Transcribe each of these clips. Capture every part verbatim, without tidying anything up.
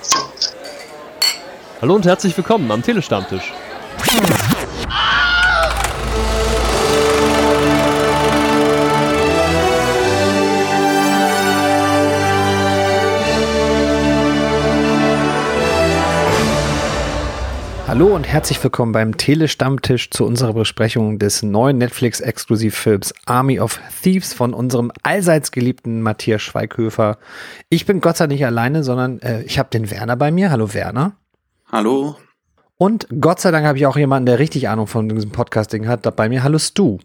Hallo und herzlich willkommen am Telestammtisch. Hallo und herzlich willkommen beim Telestammtisch zu unserer Besprechung des neuen Netflix-Exklusivfilms Army of Thieves von unserem allseits geliebten Matthias Schweighöfer. Ich bin Gott sei Dank nicht alleine, sondern äh, ich habe den Werner bei mir. Hallo Werner. Hallo. Und Gott sei Dank habe ich auch jemanden, der richtig Ahnung von diesem Podcasting hat, da bei mir. Hallo Stu.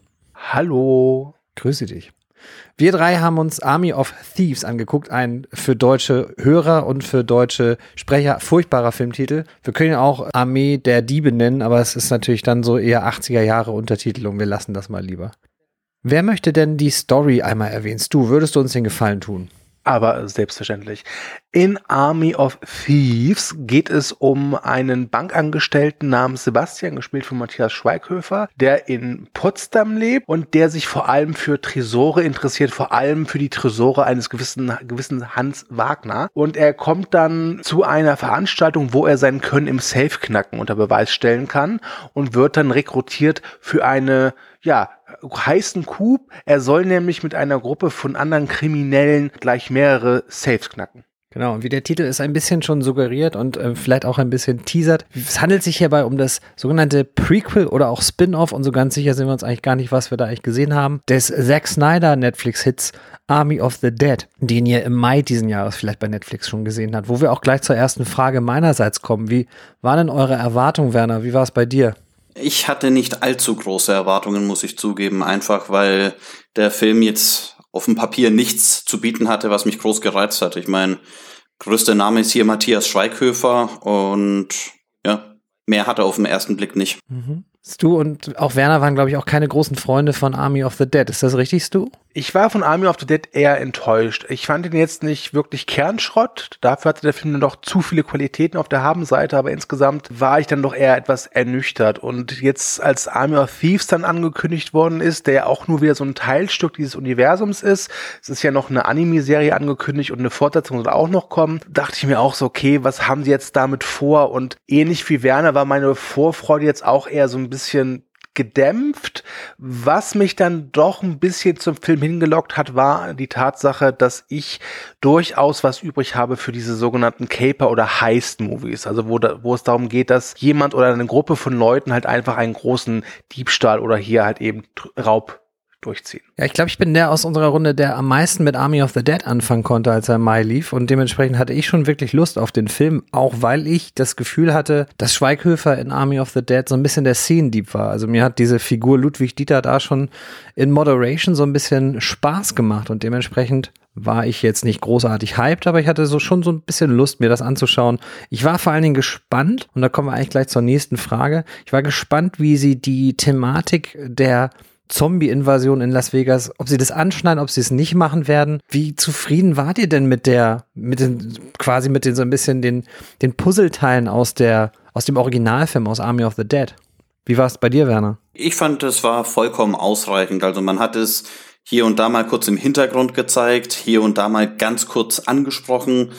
Hallo. Grüße dich. Wir drei haben uns Army of Thieves angeguckt, ein für deutsche Hörer und für deutsche Sprecher furchtbarer Filmtitel. Wir können ja auch Armee der Diebe nennen, aber es ist natürlich dann so eher achtziger Jahre Untertitelung. Wir lassen das mal lieber. Wer möchte denn die Story einmal erwähnen? Du, würdest du uns den Gefallen tun? Aber selbstverständlich. In Army of Thieves geht es um einen Bankangestellten namens Sebastian, gespielt von Matthias Schweighöfer, der in Potsdam lebt und der sich vor allem für Tresore interessiert, vor allem für die Tresore eines gewissen, gewissen Hans Wagner. Und er kommt dann zu einer Veranstaltung, wo er sein Können im Safe-Knacken unter Beweis stellen kann und wird dann rekrutiert für eine, ja, heißen Coup. Er soll nämlich mit einer Gruppe von anderen Kriminellen gleich mehrere Safes knacken. Genau, und wie der Titel es ein bisschen schon suggeriert und äh, vielleicht auch ein bisschen teasert, es handelt sich hierbei um das sogenannte Prequel oder auch Spin-Off, und so ganz sicher sind wir uns eigentlich gar nicht, was wir da eigentlich gesehen haben, des Zack Snyder Netflix-Hits Army of the Dead, den ihr im Mai diesen Jahres vielleicht bei Netflix schon gesehen habt, wo wir auch gleich zur ersten Frage meinerseits kommen. Wie war denn eure Erwartung, Werner? Wie war es bei dir? Ich hatte nicht allzu große Erwartungen, muss ich zugeben, einfach weil der Film jetzt auf dem Papier nichts zu bieten hatte, was mich groß gereizt hat. Ich meine, größter Name ist hier Matthias Schweighöfer und ja, mehr hat er auf den ersten Blick nicht. Mhm. Stu und auch Werner waren, glaube ich, auch keine großen Freunde von Army of the Dead. Ist das richtig, Stu? Ich war von Army of the Dead eher enttäuscht. Ich fand ihn jetzt nicht wirklich Kernschrott. Dafür hatte der Film dann doch zu viele Qualitäten auf der Habenseite, aber insgesamt war ich dann doch eher etwas ernüchtert. Und jetzt, als Army of Thieves dann angekündigt worden ist, der ja auch nur wieder so ein Teilstück dieses Universums ist, es ist ja noch eine Anime-Serie angekündigt und eine Fortsetzung soll auch noch kommen, dachte ich mir auch so, okay, was haben sie jetzt damit vor? Und ähnlich wie Werner war meine Vorfreude jetzt auch eher so ein bisschen gedämpft. Was mich dann doch ein bisschen zum Film hingelockt hat, war die Tatsache, dass ich durchaus was übrig habe für diese sogenannten Caper- oder Heist-Movies. Also wo, da, wo es darum geht, dass jemand oder eine Gruppe von Leuten halt einfach einen großen Diebstahl oder hier halt eben Raub durchziehen. Ja, ich glaube, ich bin der aus unserer Runde, der am meisten mit Army of the Dead anfangen konnte, als er im Mai lief, und dementsprechend hatte ich schon wirklich Lust auf den Film, auch weil ich das Gefühl hatte, dass Schweighöfer in Army of the Dead so ein bisschen der Scene-Dieb war. Also mir hat diese Figur Ludwig Dieter da schon in Moderation so ein bisschen Spaß gemacht, und dementsprechend war ich jetzt nicht großartig hyped, aber ich hatte so schon so ein bisschen Lust, mir das anzuschauen. Ich war vor allen Dingen gespannt, und da kommen wir eigentlich gleich zur nächsten Frage, ich war gespannt, wie sie die Thematik der Zombie-Invasion in Las Vegas, ob sie das anschneiden, ob sie es nicht machen werden. Wie zufrieden wart ihr denn mit der, mit den, quasi mit den so ein bisschen den, den Puzzleteilen aus der, aus dem Originalfilm, aus Army of the Dead? Wie war es bei dir, Werner? Ich fand, es war vollkommen ausreichend. Also man hat es hier und da mal kurz im Hintergrund gezeigt, hier und da mal ganz kurz angesprochen,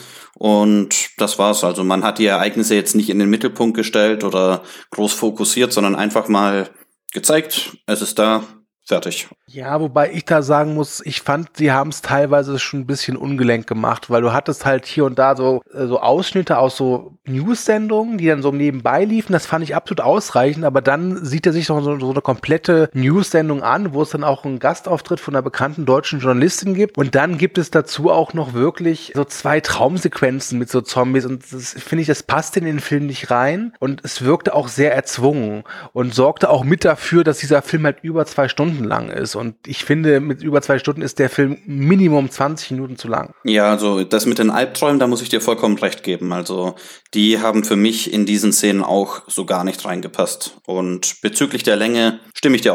und das war's. Also man hat die Ereignisse jetzt nicht in den Mittelpunkt gestellt oder groß fokussiert, sondern einfach mal gezeigt, es ist da. Fertig. Ja, wobei ich da sagen muss, ich fand, sie haben es teilweise schon ein bisschen ungelenk gemacht, weil du hattest halt hier und da so, so Ausschnitte aus so News-Sendungen, die dann so nebenbei liefen. Das fand ich absolut ausreichend, aber dann sieht er sich so, so, so eine komplette News-Sendung an, wo es dann auch einen Gastauftritt von einer bekannten deutschen Journalistin gibt, und dann gibt es dazu auch noch wirklich so zwei Traumsequenzen mit so Zombies, und das finde ich, das passt in den Film nicht rein, und es wirkte auch sehr erzwungen und sorgte auch mit dafür, dass dieser Film halt über zwei Stunden lang ist, und ich finde, mit über zwei Stunden ist der Film Minimum zwanzig Minuten zu lang. Ja, also das mit den Albträumen, da muss ich dir vollkommen recht geben. Also die haben für mich in diesen Szenen auch so gar nicht reingepasst, und bezüglich der Länge stimme ich dir auch zu.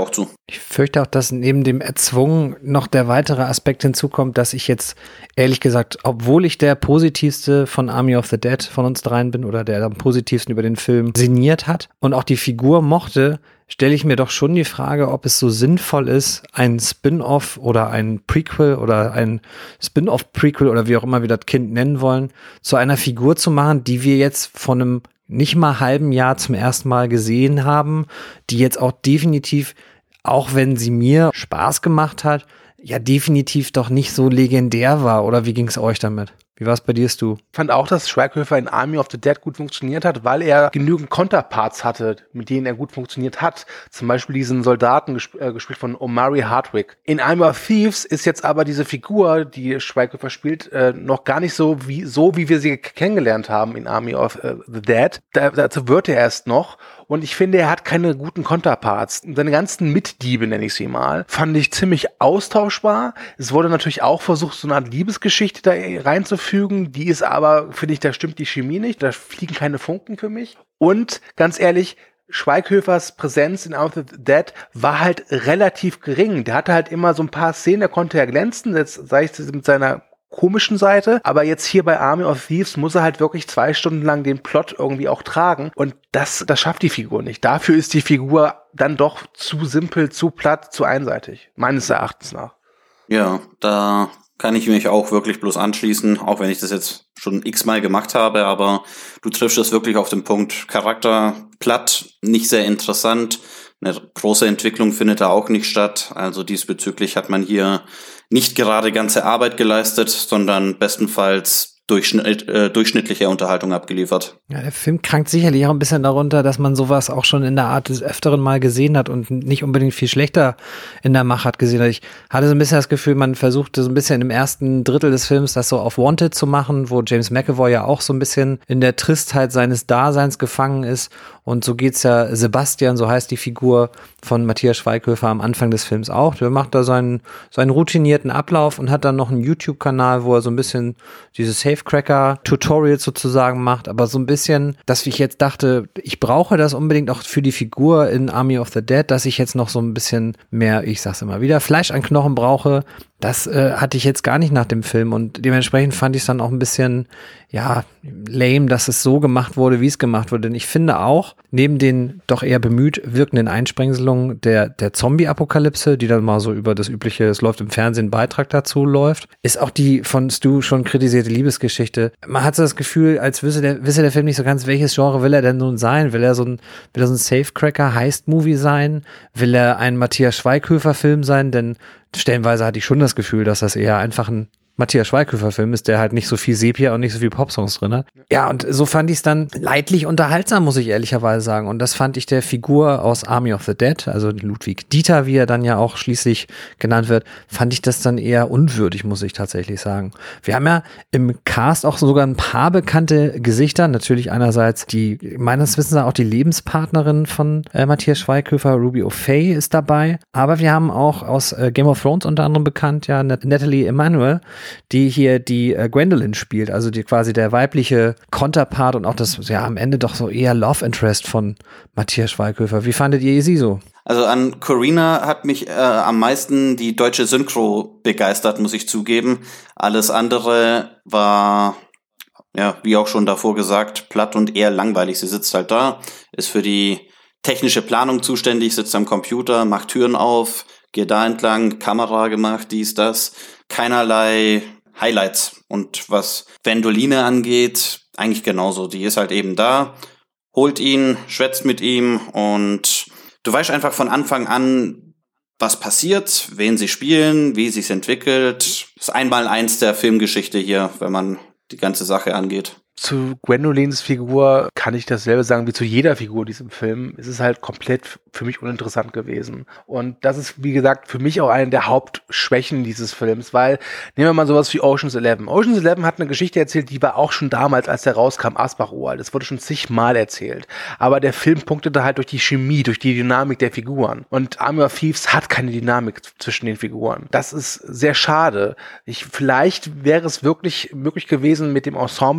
Ich fürchte auch, dass neben dem Erzwungen noch der weitere Aspekt hinzukommt, dass ich jetzt, ehrlich gesagt, obwohl ich der positivste von Army of the Dead von uns dreien bin oder der am positivsten über den Film sinniert hat und auch die Figur mochte, stelle ich mir doch schon die Frage, ob es so sinnvoll ist, ein Spin-off oder ein Prequel oder ein Spin-off-Prequel oder wie auch immer wir das Kind nennen wollen, zu einer Figur zu machen, die wir jetzt von einem nicht mal halben Jahr zum ersten Mal gesehen haben, die jetzt auch definitiv, auch wenn sie mir Spaß gemacht hat, ja definitiv doch nicht so legendär war. Oder wie ging es euch damit? Wie war es bei dir, Stu? Ich fand auch, dass Schweighöfer in Army of the Dead gut funktioniert hat, weil er genügend Konterparts hatte, mit denen er gut funktioniert hat. Zum Beispiel diesen Soldaten, gesp- äh, gespielt von Omari Hardwick. In Army of Thieves ist jetzt aber diese Figur, die Schweighöfer spielt, äh, noch gar nicht so wie, so, wie wir sie kennengelernt haben in Army of äh, the Dead. Da, dazu wird er erst noch. Und ich finde, er hat keine guten Konterparts. Seine ganzen Mitdiebe, nenne ich sie mal, fand ich ziemlich austauschbar. Es wurde natürlich auch versucht, so eine Art Liebesgeschichte da reinzufügen. Die ist aber, finde ich, da stimmt die Chemie nicht. Da fliegen keine Funken für mich. Und ganz ehrlich, Schweighöfers Präsenz in Army of the Dead war halt relativ gering. Der hatte halt immer so ein paar Szenen, da konnte er glänzen. Jetzt sage ich das mit seiner komischen Seite, aber jetzt hier bei Army of Thieves muss er halt wirklich zwei Stunden lang den Plot irgendwie auch tragen und das, das schafft die Figur nicht. Dafür ist die Figur dann doch zu simpel, zu platt, zu einseitig, meines Erachtens nach. Ja, da kann ich mich auch wirklich bloß anschließen, auch wenn ich das jetzt schon x-mal gemacht habe, aber du triffst es wirklich auf den Punkt. Charakter platt, nicht sehr interessant, eine große Entwicklung findet da auch nicht statt, also diesbezüglich hat man hier nicht gerade ganze Arbeit geleistet, sondern bestenfalls Durchschnitt, äh, durchschnittliche Unterhaltung abgeliefert. Ja, der Film krankt sicherlich auch ein bisschen darunter, dass man sowas auch schon in der Art des Öfteren mal gesehen hat und nicht unbedingt viel schlechter in der Machart gesehen hat. Ich hatte so ein bisschen das Gefühl, man versuchte so ein bisschen im ersten Drittel des Films das so auf Wanted zu machen, wo James McAvoy ja auch so ein bisschen in der Tristheit seines Daseins gefangen ist. Und so geht's ja Sebastian, so heißt die Figur von Matthias Schweighöfer am Anfang des Films auch. Der macht da seinen, seinen routinierten Ablauf und hat dann noch einen YouTube-Kanal, wo er so ein bisschen diese Safecracker-Tutorials sozusagen macht. Aber so ein bisschen, dass ich jetzt dachte, ich brauche das unbedingt auch für die Figur in Army of the Dead, dass ich jetzt noch so ein bisschen mehr, ich sag's immer wieder, Fleisch an Knochen brauche. Das äh, hatte ich jetzt gar nicht nach dem Film und dementsprechend fand ich es dann auch ein bisschen, ja, lame, dass es so gemacht wurde, wie es gemacht wurde. Denn ich finde auch, neben den doch eher bemüht wirkenden Einsprengselungen der, der Zombie-Apokalypse, die dann mal so über das übliche, es läuft im Fernsehen, Beitrag dazu läuft, ist auch die von Stu schon kritisierte Liebesgeschichte. Man hat so das Gefühl, als wisse der, wisse der Film nicht so ganz, welches Genre will er denn nun sein? Will er so ein, will er so ein Safecracker-Heist-Movie sein? Will er ein Matthias Schweighöfer-Film sein? Denn stellenweise hatte ich schon das Gefühl, dass das eher einfach ein Matthias Schweighöfer-Film ist, der halt nicht so viel Sepia und nicht so viel Popsongs drin hat. Ja, und so fand ich es dann leidlich unterhaltsam, muss ich ehrlicherweise sagen. Und das fand ich der Figur aus Army of the Dead, also Ludwig Dieter, wie er dann ja auch schließlich genannt wird, fand ich das dann eher unwürdig, muss ich tatsächlich sagen. Wir haben ja im Cast auch sogar ein paar bekannte Gesichter. Natürlich einerseits die, meines Wissens auch die Lebenspartnerin von äh, Matthias Schweighöfer, Ruby O'Fay ist dabei. Aber wir haben auch aus äh, Game of Thrones unter anderem bekannt, ja, Natalie Emanuel, die hier die äh, Gwendolyn spielt, also die quasi der weibliche Konterpart und auch das, ja, am Ende doch so eher Love Interest von Matthias Schweighöfer. Wie fandet ihr sie so? Also an Corina hat mich äh, am meisten die deutsche Synchro begeistert, muss ich zugeben. Alles andere war, ja, wie auch schon davor gesagt, platt und eher langweilig. Sie sitzt halt da, ist für die technische Planung zuständig, sitzt am Computer, macht Türen auf, geht da entlang, Kamera gemacht, dies, das. Keinerlei Highlights. Und was Gwendoline angeht, eigentlich genauso. Die ist halt eben da, holt ihn, schwätzt mit ihm und du weißt einfach von Anfang an, was passiert, wen sie spielen, wie sich's entwickelt. Das ist einmal eins der Filmgeschichte hier, wenn man die ganze Sache angeht. Zu Gwendolins Figur kann ich dasselbe sagen wie zu jeder Figur in diesem Film. Es ist halt komplett für mich uninteressant gewesen. Und das ist, wie gesagt, für mich auch eine der Hauptschwächen dieses Films, weil, nehmen wir mal sowas wie Ocean's Eleven. Ocean's Eleven hat eine Geschichte erzählt, die war auch schon damals, als der rauskam, Asbach uralt. Das wurde schon zigmal erzählt. Aber der Film punktete halt durch die Chemie, durch die Dynamik der Figuren. Und Army of Thieves hat keine Dynamik zwischen den Figuren. Das ist sehr schade. Ich, vielleicht wäre es wirklich möglich gewesen, mit dem Ensemble einen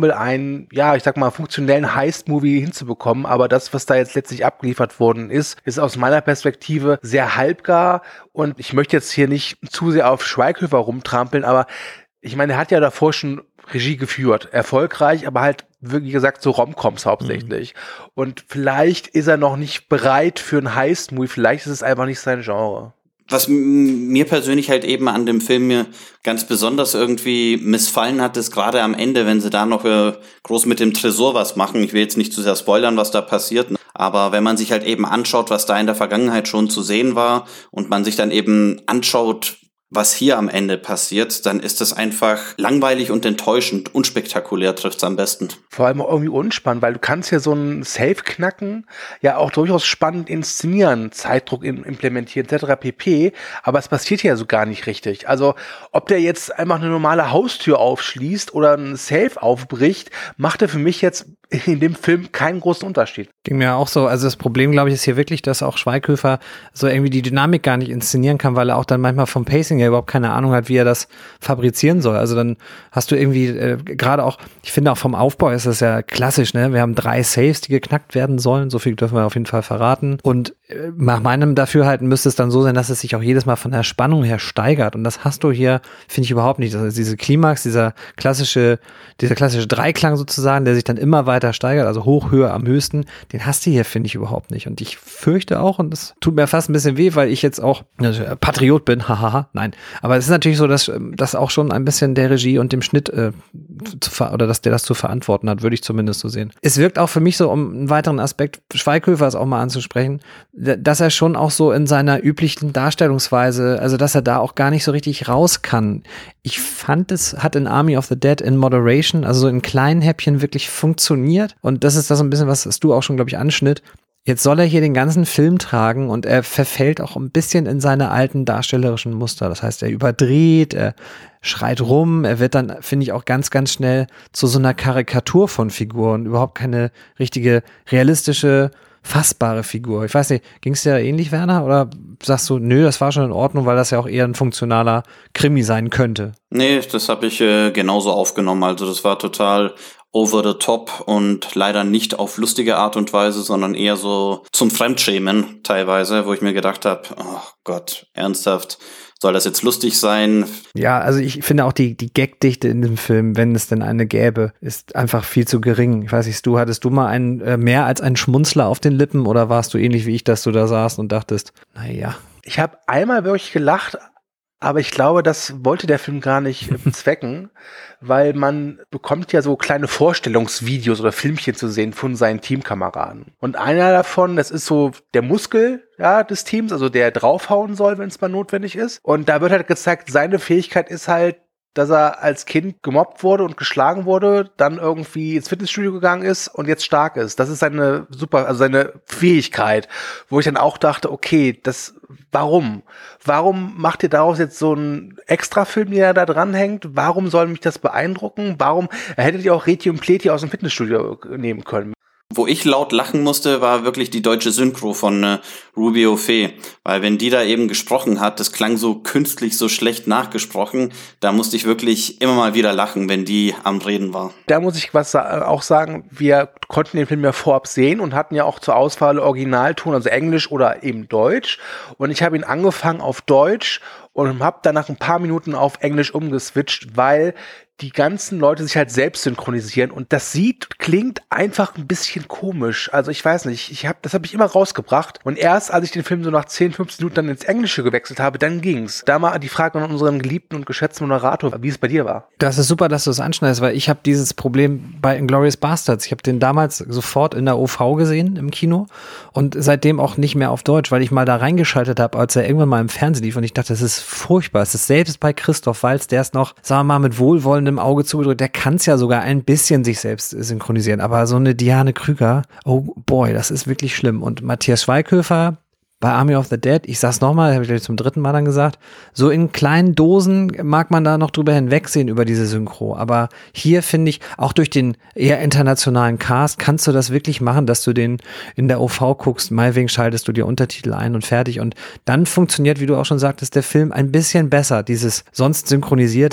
einen, ja, ich sag mal, funktionellen Heist-Movie hinzubekommen. Aber das, was da jetzt letztlich abgeliefert worden ist, ist aus meiner Perspektive sehr halbgar. Und ich möchte jetzt hier nicht zu sehr auf Schweighöfer rumtrampeln, aber ich meine, er hat ja davor schon Regie geführt. Erfolgreich, aber halt, wie gesagt, so Rom-Coms hauptsächlich. Mhm. Und vielleicht ist er noch nicht bereit für einen Heist-Movie. Vielleicht ist es einfach nicht sein Genre. Was mir persönlich halt eben an dem Film mir ganz besonders irgendwie missfallen hat, ist gerade am Ende, wenn sie da noch äh, groß mit dem Tresor was machen. Ich will jetzt nicht zu sehr spoilern, was da passiert, aber wenn man sich halt eben anschaut, was da in der Vergangenheit schon zu sehen war und man sich dann eben anschaut, was hier am Ende passiert, dann ist es einfach langweilig und enttäuschend. Unspektakulär trifft's am besten. Vor allem auch irgendwie unspannend, weil du kannst ja so einen Safe knacken, ja auch durchaus spannend inszenieren, Zeitdruck implementieren, et cetera pp. Aber es passiert ja so gar nicht richtig. Also ob der jetzt einfach eine normale Haustür aufschließt oder einen Safe aufbricht, macht er für mich jetzt in dem Film keinen großen Unterschied. Ging mir auch so. Also das Problem, glaube ich, ist hier wirklich, dass auch Schweighöfer so irgendwie die Dynamik gar nicht inszenieren kann, weil er auch dann manchmal vom Pacing ja überhaupt keine Ahnung hat, wie er das fabrizieren soll. Also dann hast du irgendwie äh, gerade auch, ich finde auch vom Aufbau ist das ja klassisch, ne? Wir haben drei Saves, die geknackt werden sollen. So viel dürfen wir auf jeden Fall verraten. Und äh, nach meinem Dafürhalten müsste es dann so sein, dass es sich auch jedes Mal von der Spannung her steigert. Und das hast du hier, finde ich, überhaupt nicht. Also diese Klimax, dieser klassische, dieser klassische Dreiklang sozusagen, der sich dann immer weiter steigert, also hoch, höher, am höchsten, den hast du hier, finde ich, überhaupt nicht. Und ich fürchte auch, und das tut mir fast ein bisschen weh, weil ich jetzt auch äh, Patriot bin, hahaha, nein. Aber es ist natürlich so, dass das auch schon ein bisschen der Regie und dem Schnitt äh, zu ver- oder dass der das zu verantworten hat, würde ich zumindest so sehen. Es wirkt auch für mich so, um einen weiteren Aspekt Schweighöfer ist auch mal anzusprechen, dass er schon auch so in seiner üblichen Darstellungsweise, also dass er da auch gar nicht so richtig raus kann. Ich fand, es hat in Army of the Dead in Moderation, also so in kleinen Häppchen wirklich funktioniert. Und das ist das so ein bisschen, was, was du auch schon, glaube ich, anschnitt. Jetzt soll er hier den ganzen Film tragen und er verfällt auch ein bisschen in seine alten darstellerischen Muster. Das heißt, er überdreht, er schreit rum, er wird dann, finde ich, auch ganz, ganz schnell zu so einer Karikatur von Figuren. Überhaupt keine richtige, realistische, fassbare Figur. Ich weiß nicht, ging es dir ähnlich, Werner? Oder sagst du, nö, das war schon in Ordnung, weil das ja auch eher ein funktionaler Krimi sein könnte? Nee, das habe ich äh, genauso aufgenommen. Also das war total over the top und leider nicht auf lustige Art und Weise, sondern eher so zum Fremdschämen teilweise, wo ich mir gedacht habe, oh Gott, ernsthaft, soll das jetzt lustig sein? Ja, also ich finde auch die, die Gagdichte in dem Film, wenn es denn eine gäbe, ist einfach viel zu gering. Ich weiß nicht, du, hattest du mal einen, äh, mehr als einen Schmunzler auf den Lippen oder warst du ähnlich wie ich, dass du da saßt und dachtest, naja. Ich habe einmal wirklich gelacht, aber ich glaube, das wollte der Film gar nicht bezwecken, weil man bekommt ja so kleine Vorstellungsvideos oder Filmchen zu sehen von seinen Teamkameraden. Und einer davon, das ist so der Muskel, ja, des Teams, also der draufhauen soll, wenn es mal notwendig ist. Und da wird halt gezeigt, seine Fähigkeit ist halt, dass er als Kind gemobbt wurde und geschlagen wurde, dann irgendwie ins Fitnessstudio gegangen ist und jetzt stark ist. Das ist seine super, also seine Fähigkeit, wo ich dann auch dachte, okay, das, warum? Warum macht ihr daraus jetzt so einen Extrafilm, der da dranhängt? Warum soll mich das beeindrucken? Warum hättet ihr auch Reti und Pleti aus dem Fitnessstudio nehmen können? Wo ich laut lachen musste, war wirklich die deutsche Synchro von äh, Rubio Fee. Weil wenn die da eben gesprochen hat, das klang so künstlich, so schlecht nachgesprochen, da musste ich wirklich immer mal wieder lachen, wenn die am Reden war. Da muss ich was sa- auch sagen, wir konnten den Film ja vorab sehen und hatten ja auch zur Auswahl Originalton, also Englisch oder eben Deutsch. Und ich habe ihn angefangen auf Deutsch und habe dann nach ein paar Minuten auf Englisch umgeswitcht, weil die ganzen Leute sich halt selbst synchronisieren und das sieht, klingt einfach ein bisschen komisch. Also ich weiß nicht, ich hab, das habe ich immer rausgebracht und erst als ich den Film so nach zehn, fünfzehn Minuten dann ins Englische gewechselt habe, dann ging's. Da mal die Frage an unseren geliebten und geschätzten Moderator, wie es bei dir war. Das ist super, dass du es anschneidest, weil ich habe dieses Problem bei Inglourious Basterds. Ich habe den damals sofort in der O V gesehen im Kino und seitdem auch nicht mehr auf Deutsch, weil ich mal da reingeschaltet habe, als er irgendwann mal im Fernsehen lief und ich dachte, das ist furchtbar. Es ist selbst bei Christoph Waltz, der ist noch, sagen wir mal, mit wohlwollendem Auge zugedrückt, der kann es ja sogar ein bisschen sich selbst synchronisieren, aber so eine Diane Krüger, oh boy, das ist wirklich schlimm. Und Matthias Schweighöfer bei Army of the Dead, ich sag's nochmal, habe ich gleich zum dritten Mal dann gesagt, so in kleinen Dosen mag man da noch drüber hinwegsehen über diese Synchro, aber hier finde ich, auch durch den eher internationalen Cast, kannst du das wirklich machen, dass du den in der O V guckst, meinetwegen schaltest du dir Untertitel ein und fertig und dann funktioniert, wie du auch schon sagtest, der Film ein bisschen besser, dieses sonst synchronisierte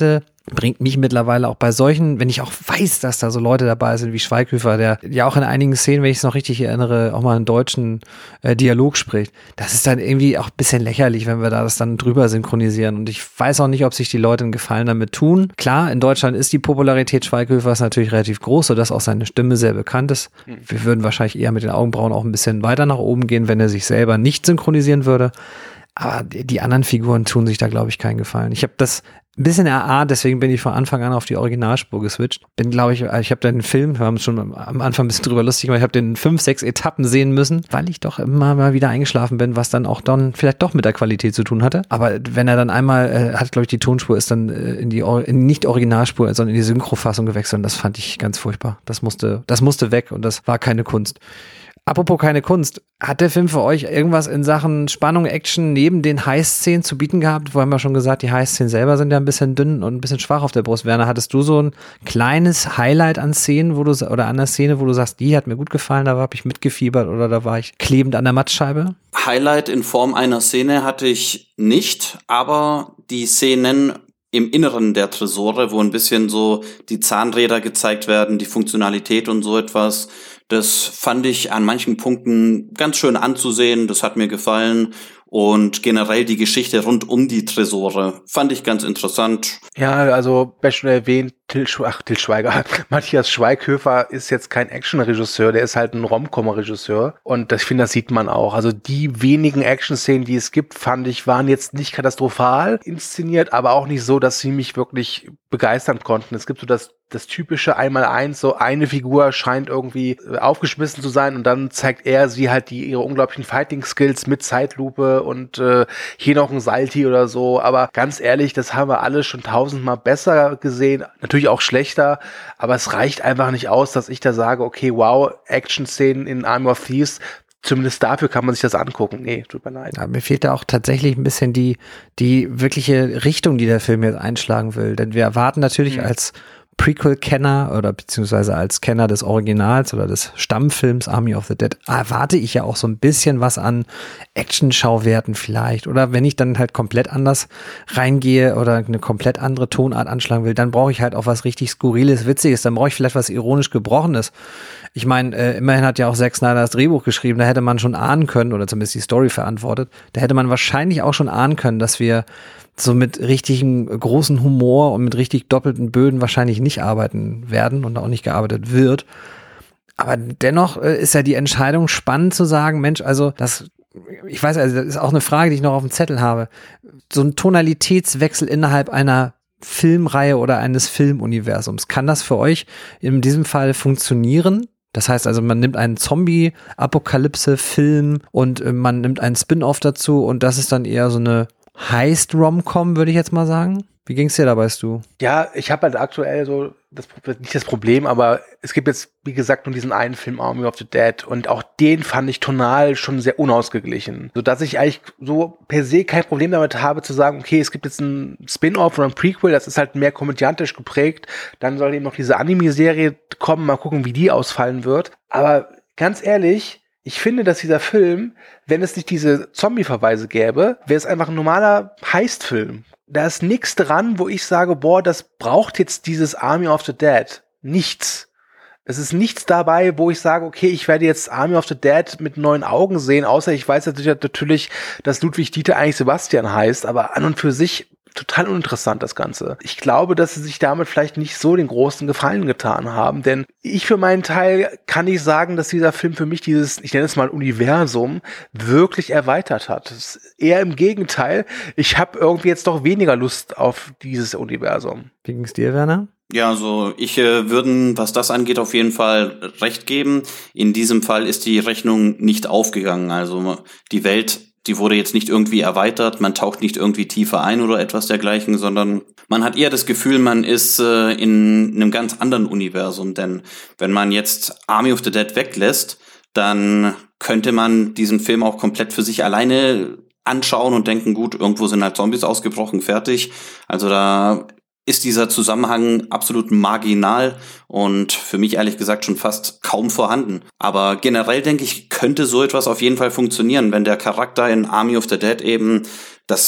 bringt mich mittlerweile auch bei solchen, wenn ich auch weiß, dass da so Leute dabei sind wie Schweighöfer, der ja auch in einigen Szenen, wenn ich es noch richtig erinnere, auch mal einen deutschen äh, Dialog spricht. Das ist dann irgendwie auch ein bisschen lächerlich, wenn wir da das dann drüber synchronisieren. Und ich weiß auch nicht, ob sich die Leute einen Gefallen damit tun. Klar, in Deutschland ist die Popularität Schweighöfers natürlich relativ groß, sodass auch seine Stimme sehr bekannt ist. Wir würden wahrscheinlich eher mit den Augenbrauen auch ein bisschen weiter nach oben gehen, wenn er sich selber nicht synchronisieren würde. Aber die anderen Figuren tun sich da, glaube ich, keinen Gefallen. Ich habe das ein bisschen erahnt, deswegen bin ich von Anfang an auf die Originalspur geswitcht. Bin, glaube ich, ich habe den Film, wir haben es schon am Anfang ein bisschen drüber lustig gemacht, ich habe den fünf, sechs Etappen sehen müssen, weil ich doch immer mal wieder eingeschlafen bin, was dann auch dann vielleicht doch mit der Qualität zu tun hatte. Aber wenn er dann einmal, äh, hat, glaube ich, die Tonspur ist dann äh, in die in nicht Originalspur, sondern in die Synchrofassung gewechselt und das fand ich ganz furchtbar. Das musste, das musste weg und das war keine Kunst. Apropos keine Kunst, hat der Film für euch irgendwas in Sachen Spannung, Action neben den Heiß-Szenen zu bieten gehabt? Wir haben ja schon gesagt, die Heiß-Szenen selber sind ja ein bisschen dünn und ein bisschen schwach auf der Brust. Werner, hattest du so ein kleines Highlight an Szenen, wo du oder an der Szene, wo du sagst, die hat mir gut gefallen, da habe ich mitgefiebert oder da war ich klebend an der Mattscheibe? Highlight in Form einer Szene hatte ich nicht, aber die Szenen im Inneren der Tresore, wo ein bisschen so die Zahnräder gezeigt werden, die Funktionalität und so etwas, das fand ich an manchen Punkten ganz schön anzusehen, das hat mir gefallen. Und generell die Geschichte rund um die Tresore fand ich ganz interessant. Ja, also, wer schon erwähnt, Til, Sch- ach, Til Schweiger, Matthias Schweighöfer ist jetzt kein Action-Regisseur, der ist halt ein Rom-Com-Regisseur. Und das, ich finde, das sieht man auch. Also die wenigen Action-Szenen, die es gibt, fand ich, waren jetzt nicht katastrophal inszeniert, aber auch nicht so, dass sie mich wirklich begeistern konnten. Es gibt so das das typische Einmal-Eins, so eine Figur scheint irgendwie aufgeschmissen zu sein und dann zeigt er sie halt die ihre unglaublichen Fighting-Skills mit Zeitlupe und äh, hier noch ein Salti oder so, aber ganz ehrlich, das haben wir alle schon tausendmal besser gesehen, natürlich auch schlechter, aber es reicht einfach nicht aus, dass ich da sage, okay, wow, Action-Szenen in Army of Thieves, zumindest dafür kann man sich das angucken. Nee, tut mir leid. Ja, mir fehlt da auch tatsächlich ein bisschen die, die wirkliche Richtung, die der Film jetzt einschlagen will, denn wir erwarten natürlich mhm. als Prequel-Kenner oder beziehungsweise als Kenner des Originals oder des Stammfilms Army of the Dead erwarte ich ja auch so ein bisschen was an Action-Schauwerten vielleicht. Oder wenn ich dann halt komplett anders reingehe oder eine komplett andere Tonart anschlagen will, dann brauche ich halt auch was richtig Skurriles, Witziges. Dann brauche ich vielleicht was ironisch Gebrochenes. Ich meine, äh, immerhin hat ja auch Zack Snyder das Drehbuch geschrieben, da hätte man schon ahnen können, oder zumindest die Story verantwortet, da hätte man wahrscheinlich auch schon ahnen können, dass wir so mit richtigen großen Humor und mit richtig doppelten Böden wahrscheinlich nicht arbeiten werden und auch nicht gearbeitet wird. Aber dennoch äh, ist ja die Entscheidung spannend zu sagen, Mensch, also das, ich weiß, also das ist auch eine Frage, die ich noch auf dem Zettel habe. So ein Tonalitätswechsel innerhalb einer Filmreihe oder eines Filmuniversums, kann das für euch in diesem Fall funktionieren? Das heißt also, man nimmt einen Zombie-Apokalypse-Film und äh, man nimmt einen Spin-off dazu und das ist dann eher so eine Heist-Rom-Com, würde ich jetzt mal sagen. Wie ging's dir dabei, Stu? Ja, ich habe halt aktuell so, das, nicht das Problem, aber es gibt jetzt, wie gesagt, nur diesen einen Film Army of the Dead und auch den fand ich tonal schon sehr unausgeglichen. Sodass ich eigentlich so per se kein Problem damit habe zu sagen, okay, es gibt jetzt ein Spin-off oder ein Prequel, das ist halt mehr komödiantisch geprägt, dann soll eben noch diese Anime-Serie kommen, mal gucken, wie die ausfallen wird. Aber ganz ehrlich, ich finde, dass dieser Film, wenn es nicht diese Zombie-Verweise gäbe, wäre es einfach ein normaler Heist-Film. Da ist nichts dran, wo ich sage, boah, das braucht jetzt dieses Army of the Dead. Nichts. Es ist nichts dabei, wo ich sage, okay, ich werde jetzt Army of the Dead mit neuen Augen sehen, außer ich weiß natürlich, dass Ludwig Dieter eigentlich Sebastian heißt, aber an und für sich total uninteressant, das Ganze. Ich glaube, dass sie sich damit vielleicht nicht so den großen Gefallen getan haben, denn ich für meinen Teil kann nicht sagen, dass dieser Film für mich dieses, ich nenne es mal Universum, wirklich erweitert hat. Das ist eher im Gegenteil. Ich habe irgendwie jetzt doch weniger Lust auf dieses Universum. Wie ging's dir, Werner? Ja, also ich äh, würden, was das angeht, auf jeden Fall recht geben. In diesem Fall ist die Rechnung nicht aufgegangen. Also die Welt, die wurde jetzt nicht irgendwie erweitert, man taucht nicht irgendwie tiefer ein oder etwas dergleichen, sondern man hat eher das Gefühl, man ist äh, in einem ganz anderen Universum. Denn wenn man jetzt Army of the Dead weglässt, dann könnte man diesen Film auch komplett für sich alleine anschauen und denken, gut, irgendwo sind halt Zombies ausgebrochen, fertig. Also da ist dieser Zusammenhang absolut marginal und für mich ehrlich gesagt schon fast kaum vorhanden. Aber generell denke ich, könnte so etwas auf jeden Fall funktionieren, wenn der Charakter in Army of the Dead eben das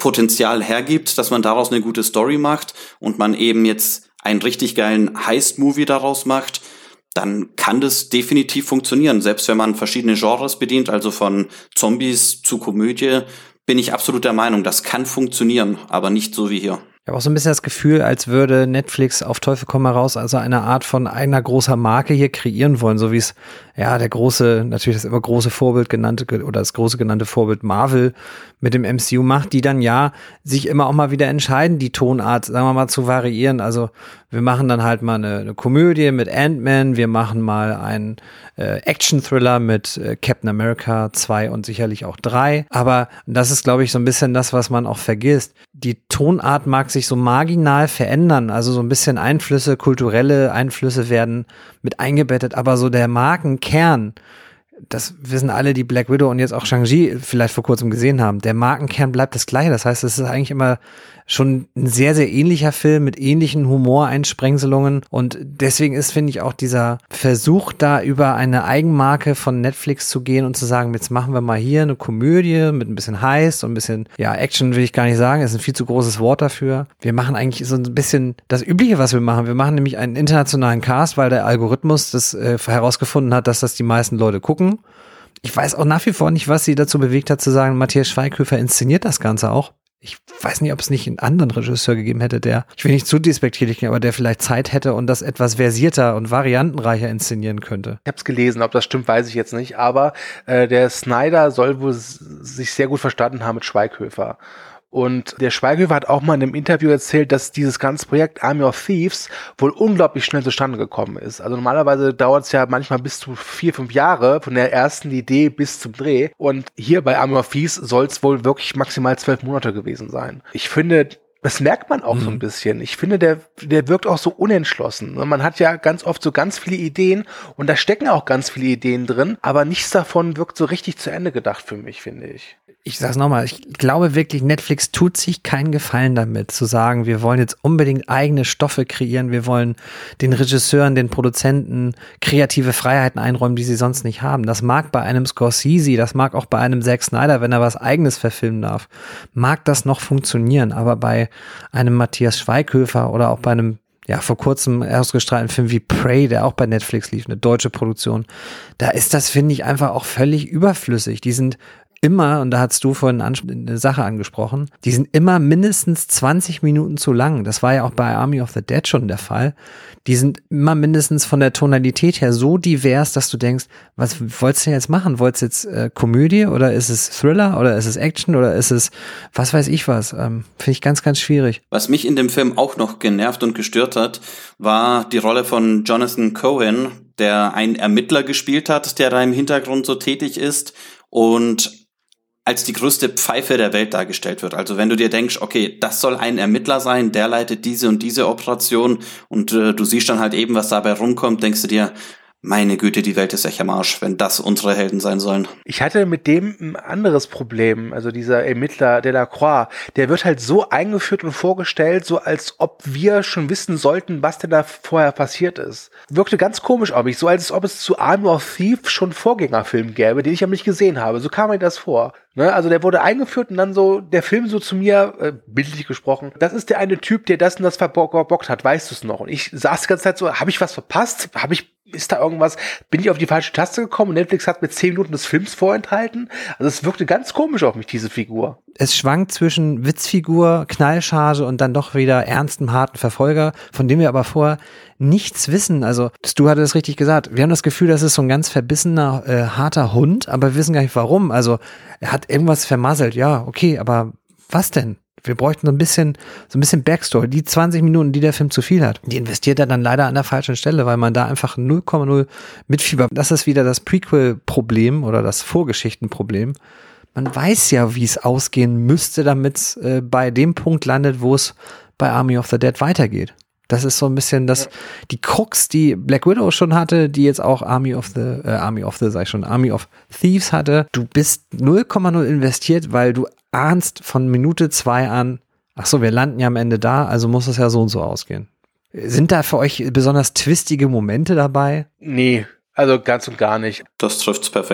Potenzial hergibt, dass man daraus eine gute Story macht und man eben jetzt einen richtig geilen Heist-Movie daraus macht, dann kann das definitiv funktionieren. Selbst wenn man verschiedene Genres bedient, also von Zombies zu Komödie, bin ich absolut der Meinung, das kann funktionieren, aber nicht so wie hier. Ich habe auch so ein bisschen das Gefühl, als würde Netflix auf Teufel komm heraus also eine Art von einer großer Marke hier kreieren wollen, so wie es ja der große, natürlich das immer große Vorbild genannte oder das große genannte Vorbild Marvel mit dem M C U macht, die dann ja sich immer auch mal wieder entscheiden, die Tonart, sagen wir mal, zu variieren. Also wir machen dann halt mal eine, eine Komödie mit Ant-Man, wir machen mal einen äh, Action-Thriller mit äh, Captain America zwei und sicherlich auch drei. Aber das ist, glaube ich, so ein bisschen das, was man auch vergisst. Die Tonart mag sich so marginal verändern, also so ein bisschen Einflüsse, kulturelle Einflüsse werden mit eingebettet, aber so der Markenkern, das wissen alle, die Black Widow und jetzt auch Shang-Chi vielleicht vor kurzem gesehen haben, der Markenkern bleibt das gleiche. Das heißt, es ist eigentlich immer schon ein sehr, sehr ähnlicher Film mit ähnlichen Humoreinsprengselungen und deswegen ist, finde ich, auch dieser Versuch, da über eine Eigenmarke von Netflix zu gehen und zu sagen, jetzt machen wir mal hier eine Komödie mit ein bisschen Heist und ein bisschen, ja, Action will ich gar nicht sagen, ist ein viel zu großes Wort dafür. Wir machen eigentlich so ein bisschen das Übliche, was wir machen. Wir machen nämlich einen internationalen Cast, weil der Algorithmus das äh, herausgefunden hat, dass das die meisten Leute gucken. Ich weiß auch nach wie vor nicht, was sie dazu bewegt hat, zu sagen, Matthias Schweighöfer inszeniert das Ganze auch. Ich weiß nicht, ob es nicht einen anderen Regisseur gegeben hätte, der, ich will nicht zu despektierlich gehen, aber der vielleicht Zeit hätte und das etwas versierter und variantenreicher inszenieren könnte. Ich habe es gelesen, ob das stimmt, weiß ich jetzt nicht, aber äh, der Snyder soll wohl s- sich sehr gut verstanden haben mit Schweighöfer. Und der Schweighöfer hat auch mal in einem Interview erzählt, dass dieses ganze Projekt Army of Thieves wohl unglaublich schnell zustande gekommen ist. Also normalerweise dauert es ja manchmal bis zu vier, fünf Jahre von der ersten Idee bis zum Dreh. Und hier bei Army of Thieves soll es wohl wirklich maximal zwölf Monate gewesen sein. Ich finde, das merkt man auch mhm. so ein bisschen. Ich finde, der, der wirkt auch so unentschlossen. Man hat ja ganz oft so ganz viele Ideen und da stecken auch ganz viele Ideen drin, aber nichts davon wirkt so richtig zu Ende gedacht für mich, finde ich. Ich sag's nochmal, ich glaube wirklich, Netflix tut sich keinen Gefallen damit, zu sagen, wir wollen jetzt unbedingt eigene Stoffe kreieren, wir wollen den Regisseuren, den Produzenten kreative Freiheiten einräumen, die sie sonst nicht haben. Das mag bei einem Scorsese, das mag auch bei einem Zack Snyder, wenn er was Eigenes verfilmen darf, mag das noch funktionieren, aber bei einem Matthias Schweighöfer oder auch bei einem ja, vor kurzem ausgestrahlten Film wie Prey, der auch bei Netflix lief, eine deutsche Produktion, da ist das, finde ich, einfach auch völlig überflüssig. Die sind immer, und da hast du vorhin eine Sache angesprochen, die sind immer mindestens zwanzig Minuten zu lang. Das war ja auch bei Army of the Dead schon der Fall. Die sind immer mindestens von der Tonalität her so divers, dass du denkst, was wolltest du jetzt machen? Wolltest du jetzt äh, Komödie oder ist es Thriller oder ist es Action oder ist es was weiß ich was? Ähm, finde ich ganz, ganz schwierig. Was mich in dem Film auch noch genervt und gestört hat, war die Rolle von Jonathan Cohen, der einen Ermittler gespielt hat, der da im Hintergrund so tätig ist und als die größte Pfeife der Welt dargestellt wird. Also wenn du dir denkst, okay, das soll ein Ermittler sein, der leitet diese und diese Operation und äh, du siehst dann halt eben, was dabei rumkommt, denkst du dir, meine Güte, die Welt ist echt am Arsch, wenn das unsere Helden sein sollen. Ich hatte mit dem ein anderes Problem. Also dieser Ermittler Delacroix, der wird halt so eingeführt und vorgestellt, so als ob wir schon wissen sollten, was denn da vorher passiert ist. Wirkte ganz komisch auf mich, so als ob es zu Army of Thieves schon einen Vorgängerfilm gäbe, den ich aber nicht gesehen habe. So kam mir das vor. Ne? Also der wurde eingeführt und dann so der Film so zu mir, äh, bildlich gesprochen, das ist der eine Typ, der das und das verbockt hat, weißt du es noch? Und ich saß die ganze Zeit so, habe ich was verpasst? Habe ich Ist da irgendwas, bin ich auf die falsche Taste gekommen und Netflix hat mir zehn Minuten des Films vorenthalten? Also es wirkte ganz komisch auf mich, diese Figur. Es schwankt zwischen Witzfigur, Knallcharge und dann doch wieder ernstem, harten Verfolger, von dem wir aber vorher nichts wissen. Also Stu hatte es richtig gesagt. Wir haben das Gefühl, das ist so ein ganz verbissener, äh, harter Hund, aber wir wissen gar nicht warum. Also er hat irgendwas vermasselt. Ja, okay, aber was denn? Wir bräuchten so ein bisschen, so ein bisschen Backstory. Die zwanzig Minuten, die der Film zu viel hat, die investiert er dann leider an der falschen Stelle, weil man da einfach null Komma null mitfiebert. Das ist wieder das Prequel-Problem oder das Vorgeschichten-Problem. Man weiß ja, wie es ausgehen müsste, damit es äh, bei dem Punkt landet, wo es bei Army of the Dead weitergeht. Das ist so ein bisschen das, die Krux, die Black Widow schon hatte, die jetzt auch Army of the, äh, Army of the, sag ich schon, Army of Thieves hatte. Du bist null Komma null investiert, weil du ahnst von Minute zwei an, ach so, wir landen ja am Ende da, also muss es ja so und so ausgehen. Sind da für euch besonders twistige Momente dabei? Nee, also ganz und gar nicht. Das trifft's perfekt.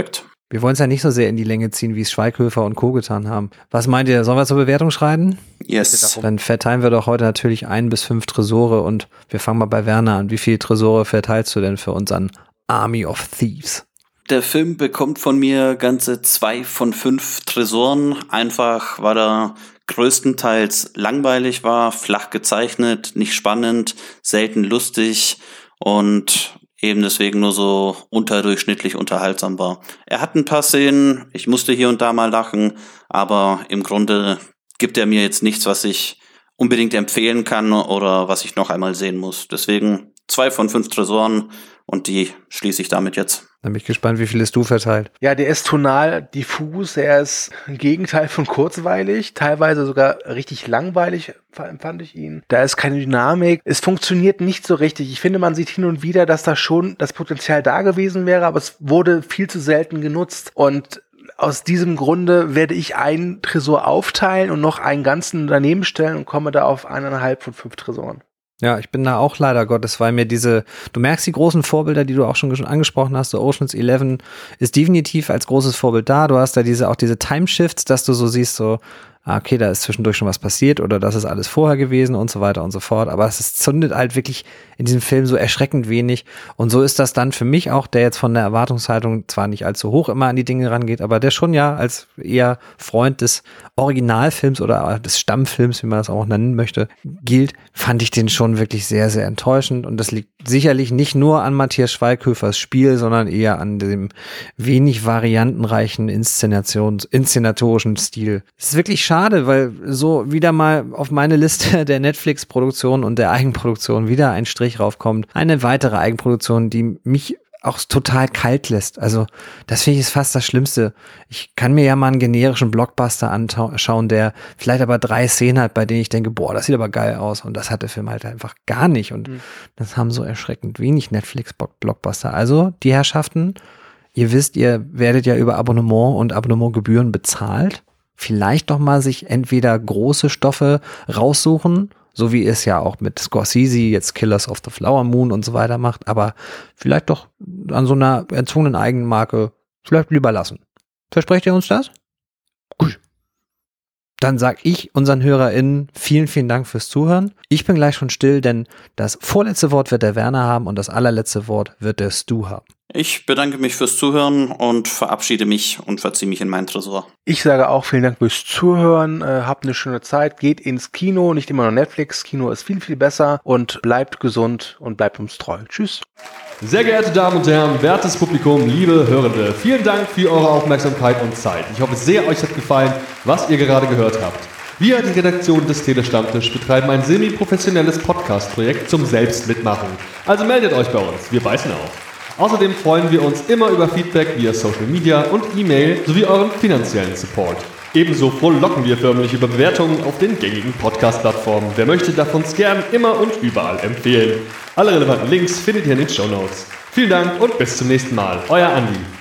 Wir wollen es ja nicht so sehr in die Länge ziehen, wie es Schweighöfer und Co. getan haben. Was meint ihr? Sollen wir zur Bewertung schreiten? Yes. Dann verteilen wir doch heute natürlich ein bis fünf Tresore und wir fangen mal bei Werner an. Wie viele Tresore verteilst du denn für uns an Army of Thieves? Der Film bekommt von mir ganze zwei von fünf Tresoren, einfach weil er größtenteils langweilig war, flach gezeichnet, nicht spannend, selten lustig und eben deswegen nur so unterdurchschnittlich unterhaltsam war. Er hat ein paar Szenen, ich musste hier und da mal lachen, aber im Grunde gibt er mir jetzt nichts, was ich unbedingt empfehlen kann oder was ich noch einmal sehen muss. Deswegen zwei von fünf Tresoren und die schließe ich damit jetzt. Dann bin ich gespannt, wie viel ist du verteilt? Ja, der ist tonal diffus, er ist ein Gegenteil von kurzweilig, teilweise sogar richtig langweilig, empfand ich ihn. Da ist keine Dynamik, es funktioniert nicht so richtig. Ich finde, man sieht hin und wieder, dass da schon das Potenzial da gewesen wäre, aber es wurde viel zu selten genutzt und aus diesem Grunde werde ich einen Tresor aufteilen und noch einen ganzen daneben stellen und komme da auf eineinhalb von fünf Tresoren. Ja, ich bin da auch leider Gottes, weil mir diese, du merkst die großen Vorbilder, die du auch schon angesprochen hast, so Ocean's Eleven ist definitiv als großes Vorbild da. Du hast da diese, auch diese Time-Shifts, dass du so siehst, so, ah, okay, da ist zwischendurch schon was passiert oder das ist alles vorher gewesen und so weiter und so fort. Aber es ist, zündet halt wirklich in diesem Film so erschreckend wenig. Und so ist das dann für mich auch, der jetzt von der Erwartungshaltung zwar nicht allzu hoch immer an die Dinge rangeht, aber der schon ja als eher Freund des Originalfilms oder des Stammfilms, wie man das auch nennen möchte, gilt, fand ich den schon wirklich sehr, sehr enttäuschend. Und das liegt sicherlich nicht nur an Matthias Schweighöfers Spiel, sondern eher an dem wenig variantenreichen Inszenations, inszenatorischen Stil. Es ist wirklich schade, weil so wieder mal auf meine Liste der Netflix-Produktion und der Eigenproduktion wieder ein Strich raufkommt. Eine weitere Eigenproduktion, die mich auch total kalt lässt. Also das finde ich ist fast das Schlimmste. Ich kann mir ja mal einen generischen Blockbuster anschauen, der vielleicht aber drei Szenen hat, bei denen ich denke, boah, das sieht aber geil aus. Und das hat der Film halt einfach gar nicht. Und mhm. das haben so erschreckend wenig Netflix-Blockbuster. Also die Herrschaften, ihr wisst, ihr werdet ja über Abonnement und Abonnementgebühren bezahlt. Vielleicht doch mal sich entweder große Stoffe raussuchen, so wie es ja auch mit Scorsese jetzt Killers of the Flower Moon und so weiter macht, aber vielleicht doch an so einer erzwungenen Eigenmarke vielleicht lieber lassen. Versprecht ihr uns das? Gut. Dann sag ich unseren HörerInnen vielen, vielen Dank fürs Zuhören. Ich bin gleich schon still, denn das vorletzte Wort wird der Werner haben und das allerletzte Wort wird der Stu haben. Ich bedanke mich fürs Zuhören und verabschiede mich und verziehe mich in meinen Tresor. Ich sage auch vielen Dank fürs Zuhören, äh, habt eine schöne Zeit, geht ins Kino, nicht immer nur Netflix, Kino ist viel, viel besser und bleibt gesund und bleibt uns treu. Tschüss. Sehr geehrte Damen und Herren, wertes Publikum, liebe Hörende, vielen Dank für eure Aufmerksamkeit und Zeit. Ich hoffe sehr, euch hat gefallen, was ihr gerade gehört habt. Wir, die Redaktion des Telestammtisch, betreiben ein semi-professionelles Podcast-Projekt zum Selbstmitmachen. Also meldet euch bei uns, wir beißen auf. Außerdem freuen wir uns immer über Feedback via Social Media und E-Mail sowie euren finanziellen Support. Ebenso frohlocken wir förmlich über Bewertungen auf den gängigen Podcast-Plattformen. Wer möchte, darf uns gern immer und überall empfehlen. Alle relevanten Links findet ihr in den Shownotes. Vielen Dank und bis zum nächsten Mal. Euer Andi.